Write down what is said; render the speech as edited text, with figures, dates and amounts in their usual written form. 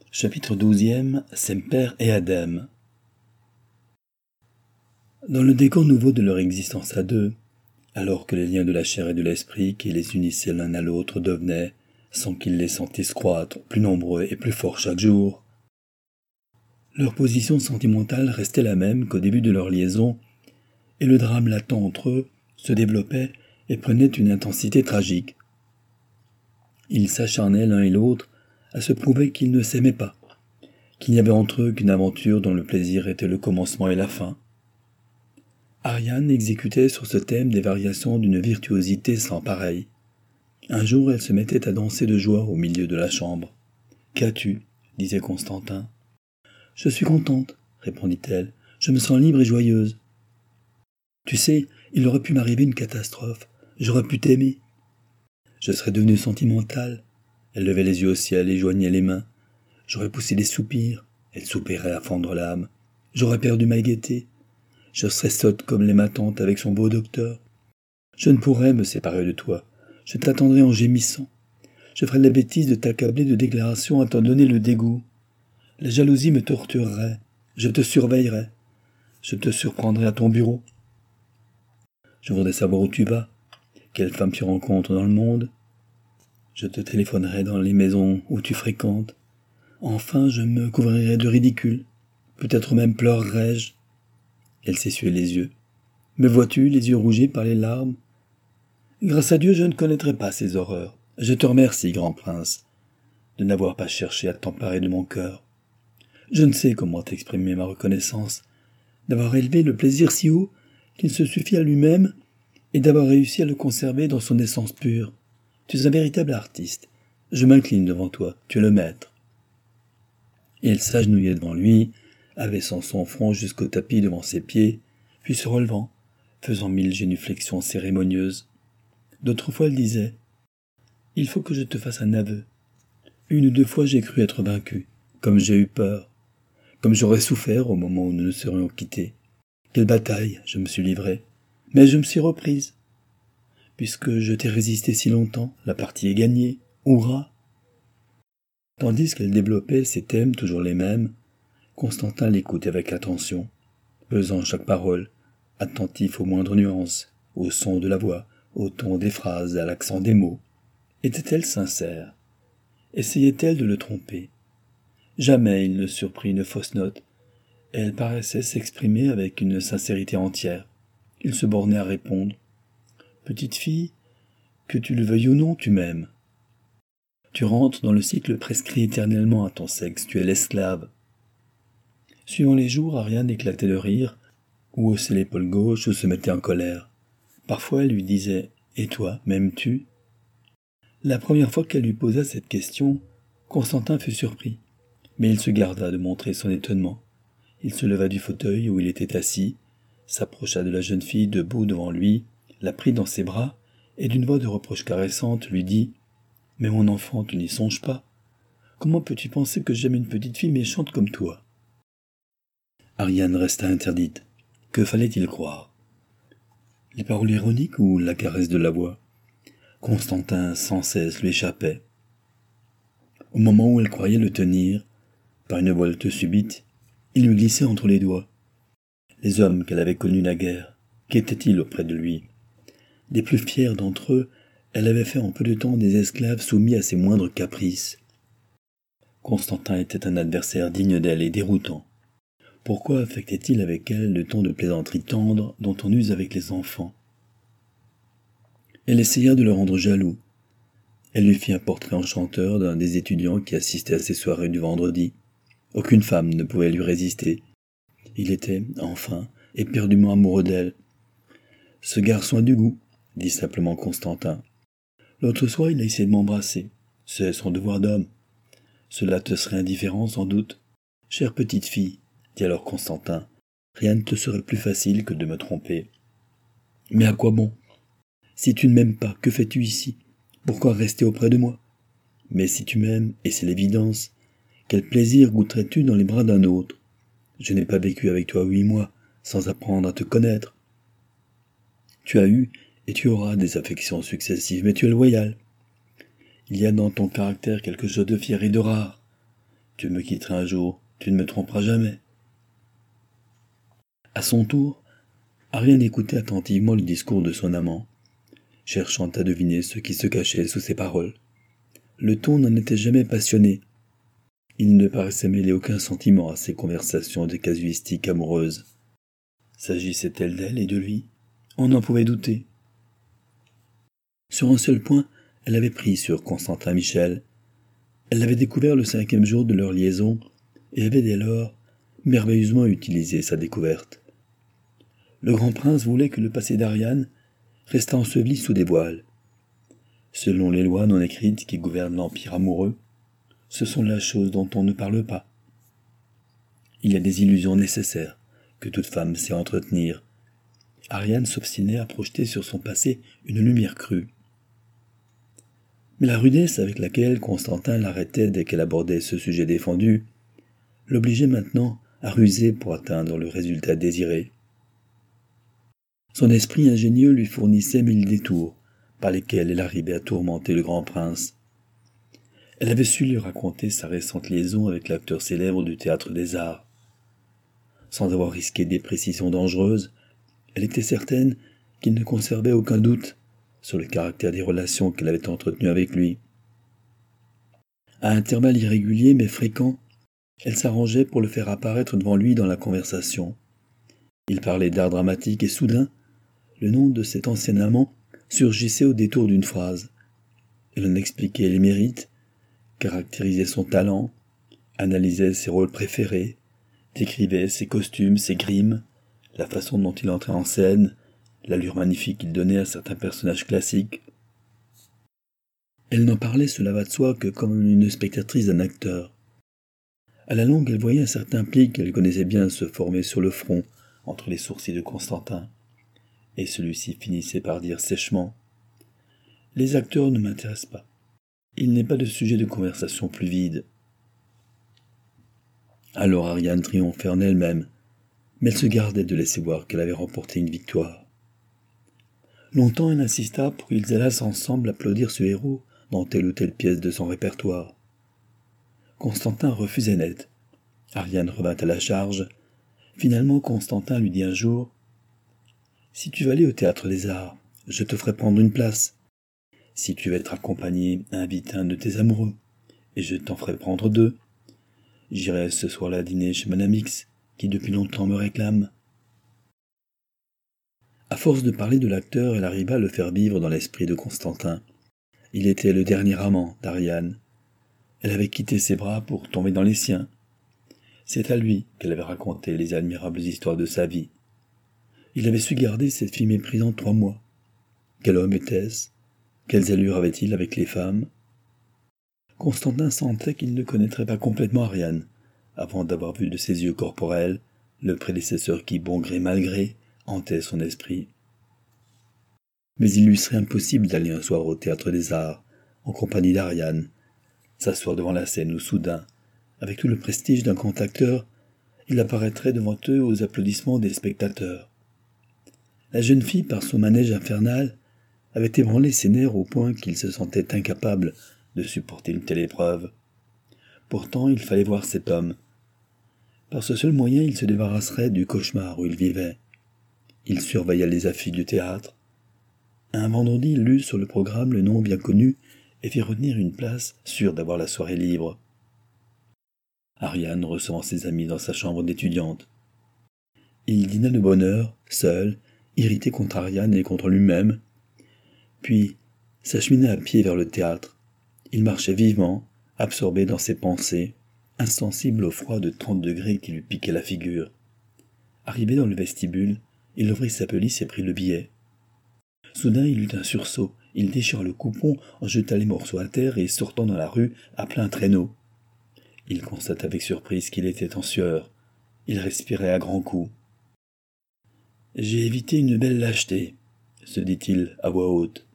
Chapitre 12e, Semper et Adem. Dans le décor nouveau de leur existence à deux, alors que les liens de la chair et de l'esprit qui les unissaient l'un à l'autre devenaient, sans qu'ils les sentissent croître, plus nombreux et plus forts chaque jour, leur position sentimentale restait la même qu'au début de leur liaison, et le drame latent entre eux se développait et prenait une intensité tragique. Ils s'acharnaient l'un et l'autre à se prouver qu'ils ne s'aimaient pas, qu'il n'y avait entre eux qu'une aventure dont le plaisir était le commencement et la fin. Ariane exécutait sur ce thème des variations d'une virtuosité sans pareille. Un jour, elle se mettait à danser de joie au milieu de la chambre. « Qu'as-tu » disait Constantin. « Je suis contente, » répondit-elle. « Je me sens libre et joyeuse. »« Tu sais, il aurait pu m'arriver une catastrophe. J'aurais pu t'aimer. Je serais devenue sentimentale. » Elle levait les yeux au ciel et joignait les mains. J'aurais poussé des soupirs. Elle soupirait à fendre l'âme. J'aurais perdu ma gaieté. Je serais sotte comme les ma tante avec son beau docteur. Je ne pourrais me séparer de toi. Je t'attendrai en gémissant. Je ferais la bêtise de t'accabler de déclarations à t'en donner le dégoût. La jalousie me torturerait. Je te surveillerais. Je te surprendrais à ton bureau. Je voudrais savoir où tu vas, quelle femme tu rencontres dans le monde. Je te téléphonerai dans les maisons où tu fréquentes. Enfin, je me couvrirai de ridicule. Peut-être même pleurerai-je. Elle s'essuyait les yeux. Me vois-tu, les yeux rougis par les larmes? Grâce à Dieu, je ne connaîtrai pas ces horreurs. Je te remercie, grand prince, de n'avoir pas cherché à t'emparer de mon cœur. Je ne sais comment t'exprimer ma reconnaissance, d'avoir élevé le plaisir si haut qu'il se suffit à lui-même et d'avoir réussi à le conserver dans son essence pure. Tu es un véritable artiste. Je m'incline devant toi, tu es le maître. Et elle s'agenouillait devant lui, abaissant son front jusqu'au tapis devant ses pieds, puis se relevant, faisant 1000 génuflexions cérémonieuses. D'autres fois elle disait « Il faut que je te fasse un aveu. 1 ou 2 fois j'ai cru être vaincu, comme j'ai eu peur, comme j'aurais souffert au moment où nous nous serions quittés. Quelle bataille je me suis livré, mais je me suis reprise. Puisque je t'ai résisté si longtemps, la partie est gagnée. Hurrah !» Tandis qu'elle développait ces thèmes toujours les mêmes, Constantin l'écoutait avec attention, pesant chaque parole, attentif aux moindres nuances, au son de la voix, au ton des phrases, à l'accent des mots. Était-elle sincère? Essayait-elle de le tromper? Jamais il ne surprit une fausse note. Elle paraissait s'exprimer avec une sincérité entière. Il se bornait à répondre. « Petite fille, que tu le veuilles ou non, tu m'aimes. Tu rentres dans le cycle prescrit éternellement à ton sexe, tu es l'esclave. » Suivant les jours, Ariane éclatait de rire, ou haussait l'épaule gauche, ou se mettait en colère. Parfois elle lui disait « Et toi, m'aimes-tu » La première fois qu'elle lui posa cette question, Constantin fut surpris, mais il se garda de montrer son étonnement. Il se leva du fauteuil où il était assis, s'approcha de la jeune fille debout devant lui, la prit dans ses bras, et d'une voix de reproche caressante lui dit « Mais mon enfant, tu n'y songes pas. Comment peux-tu penser que j'aime une petite fille méchante comme toi ?» Ariane resta interdite. Que fallait-il croire? Les paroles ironiques ou la caresse de la voix? Constantin sans cesse lui échappait. Au moment où elle croyait le tenir, par une volte subite, il lui glissait entre les doigts. Les hommes qu'elle avait connus naguère, qu'étaient-ils auprès de lui? Des plus fiers d'entre eux, elle avait fait en peu de temps des esclaves soumis à ses moindres caprices. Constantin était un adversaire digne d'elle et déroutant. Pourquoi affectait-il avec elle le ton de plaisanterie tendre dont on use avec les enfants? Elle essaya de le rendre jaloux. Elle lui fit un portrait enchanteur d'un des étudiants qui assistait à ses soirées du vendredi. Aucune femme ne pouvait lui résister. Il était, enfin, éperdument amoureux d'elle. « Ce garçon a du goût », dit simplement Constantin. « L'autre soir, il a essayé de m'embrasser. C'est son devoir d'homme. Cela te serait indifférent, sans doute. Chère petite fille, dit alors Constantin, rien ne te serait plus facile que de me tromper. Mais à quoi bon? Si tu ne m'aimes pas, que fais-tu ici? Pourquoi rester auprès de moi? Mais si tu m'aimes, et c'est l'évidence, quel plaisir goûterais-tu dans les bras d'un autre? Je n'ai pas vécu avec toi 8 mois, sans apprendre à te connaître. Tu as eu, et tu auras des affections successives, mais tu es loyal. Il y a dans ton caractère quelque chose de fier et de rare. Tu me quitteras un jour, tu ne me tromperas jamais. » À son tour, Ariane écoutait attentivement le discours de son amant, cherchant à deviner ce qui se cachait sous ses paroles. Le ton n'en était jamais passionné. Il ne paraissait mêler aucun sentiment à ces conversations de casuistique amoureuse. S'agissait-elle d'elle et de lui? On en pouvait douter. Sur un seul point, elle avait pris sur Constantin Michel. Elle l'avait découvert le 5e jour de leur liaison et avait dès lors merveilleusement utilisé sa découverte. Le grand prince voulait que le passé d'Ariane restât enseveli sous des voiles. Selon les lois non écrites qui gouvernent l'empire amoureux, ce sont là choses dont on ne parle pas. Il y a des illusions nécessaires que toute femme sait entretenir. Ariane s'obstinait à projeter sur son passé une lumière crue. Mais la rudesse avec laquelle Constantin l'arrêtait dès qu'elle abordait ce sujet défendu l'obligeait maintenant à ruser pour atteindre le résultat désiré. Son esprit ingénieux lui fournissait 1000 détours par lesquels elle arrivait à tourmenter le grand prince. Elle avait su lui raconter sa récente liaison avec l'acteur célèbre du Théâtre des Arts. Sans avoir risqué des précisions dangereuses, elle était certaine qu'il ne conservait aucun doute sur le caractère des relations qu'elle avait entretenues avec lui. À intervalles irréguliers mais fréquents, elle s'arrangeait pour le faire apparaître devant lui dans la conversation. Il parlait d'art dramatique et soudain, le nom de cet ancien amant surgissait au détour d'une phrase. Elle en expliquait les mérites, caractérisait son talent, analysait ses rôles préférés, décrivait ses costumes, ses grimes, la façon dont il entrait en scène, l'allure magnifique qu'il donnait à certains personnages classiques. Elle n'en parlait, cela va de soi, que comme une spectatrice d'un acteur. À la longue, elle voyait un certain pli qu'elle connaissait bien se former sur le front, entre les sourcils de Constantin, et celui-ci finissait par dire sèchement « Les acteurs ne m'intéressent pas. Il n'est pas de sujet de conversation plus vide. » Alors Ariane triomphait en elle-même, mais elle se gardait de laisser voir qu'elle avait remporté une victoire. Longtemps elle insista pour qu'ils allassent ensemble applaudir ce héros dans telle ou telle pièce de son répertoire. Constantin refusait net. Ariane revint à la charge. Finalement, Constantin lui dit un jour « Si tu veux aller au Théâtre des Arts, je te ferai prendre une place. Si tu veux être accompagné, invite un de tes amoureux, et je t'en ferai prendre 2. J'irai ce soir-là dîner chez Madame X, qui depuis longtemps me réclame. » À force de parler de l'acteur, elle arriva à le faire vivre dans l'esprit de Constantin. Il était le dernier amant d'Ariane. Elle avait quitté ses bras pour tomber dans les siens. C'est à lui qu'elle avait raconté les admirables histoires de sa vie. Il avait su garder cette fille méprisante 3 mois. Quel homme était-ce? Quelles allures avait-il avec les femmes? Constantin sentait qu'il ne connaîtrait pas complètement Ariane, avant d'avoir vu de ses yeux corporels le prédécesseur qui, bon gré mal gré, hantait son esprit. Mais il lui serait impossible d'aller un soir au Théâtre des Arts, en compagnie d'Ariane, s'asseoir devant la scène où soudain, avec tout le prestige d'un grand acteur, il apparaîtrait devant eux aux applaudissements des spectateurs. La jeune fille, par son manège infernal, avait ébranlé ses nerfs au point qu'il se sentait incapable de supporter une telle épreuve. Pourtant, il fallait voir cet homme. Par ce seul moyen, il se débarrasserait du cauchemar où il vivait. Il surveilla les affiches du théâtre. Un vendredi, il lut sur le programme le nom bien connu et fit retenir une place, sûre d'avoir la soirée libre. Ariane recevant ses amis dans sa chambre d'étudiante. Il dîna de bonne heure, seul, irrité contre Ariane et contre lui-même, puis s'achemina à pied vers le théâtre. Il marchait vivement, absorbé dans ses pensées, insensible au froid de 30 degrés qui lui piquait la figure. Arrivé dans le vestibule, il ouvrit sa pelisse et prit le billet. Soudain, il eut un sursaut. Il déchira le coupon, en jeta les morceaux à terre et, sortant dans la rue, appela un traîneau. Il constata avec surprise qu'il était en sueur. Il respirait à grands coups. « J'ai évité une belle lâcheté, » se dit-il à voix haute.